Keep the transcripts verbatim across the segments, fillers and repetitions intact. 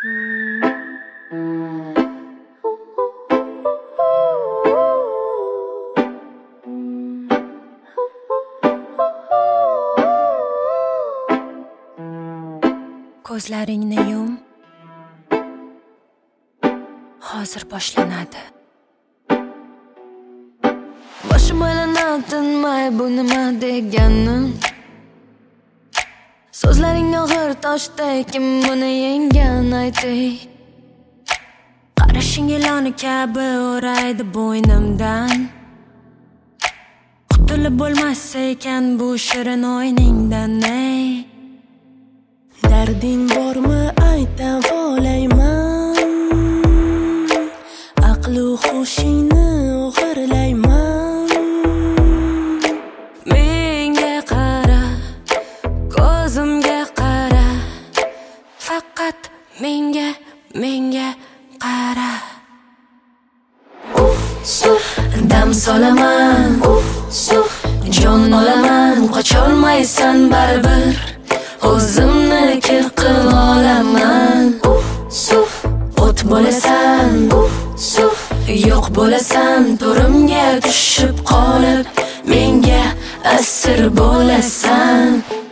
Ko'zlaringni yum. Hozir boshlanadi. Boshim aylanib tinmay, bu nima deganim? So'zlaring og'ir toshdek, kim buni yengan aytay. Qarashing iloni kabi o'raydi bo'ynimdan. Qutulib bo'lmas ekan bu shirin o'yningdan, ey. Darding bormi aytam olayman, aqlu xushingni o'g'irlayman. Menga qara, ko'zimga qara, faqat menga, menga qara. Uf, suf, Dam solaman, uf, suf, jon olaman, qocholmaysan baribir. O'zimni kir qilib olaman. uf, suf, O't bo'lasan, uf, suf, yo'q bo'lasan, to'rimga tushib qolib, menga asir bo'lasan.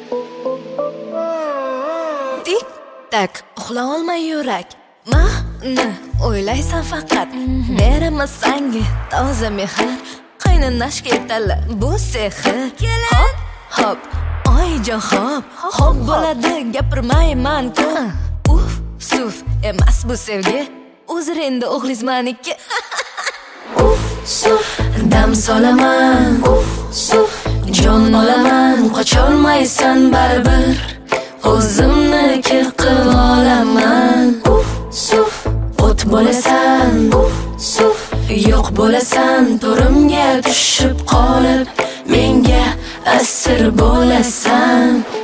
Tik tak uxla olmay yurak, mahni o'ylaysan faqat. Beraman senga toza mehr, qaynanashga yetali bu sehr. Hop hop oyijon hop hop bo'ladi, gapirmayman ko'p. Uf suf emas bu sevgi, o'zir endi o'g'lizmaniki. uf, suf, Dam solaman, uf, suf, jon olaman, qocholmaysan baribir. O'zimni kir qilib olaman. uf, suf, O't bo'lasan, uf, suf, yo'q bo'lasan, to'rimga tushib qolib, menga asir bo'lasan.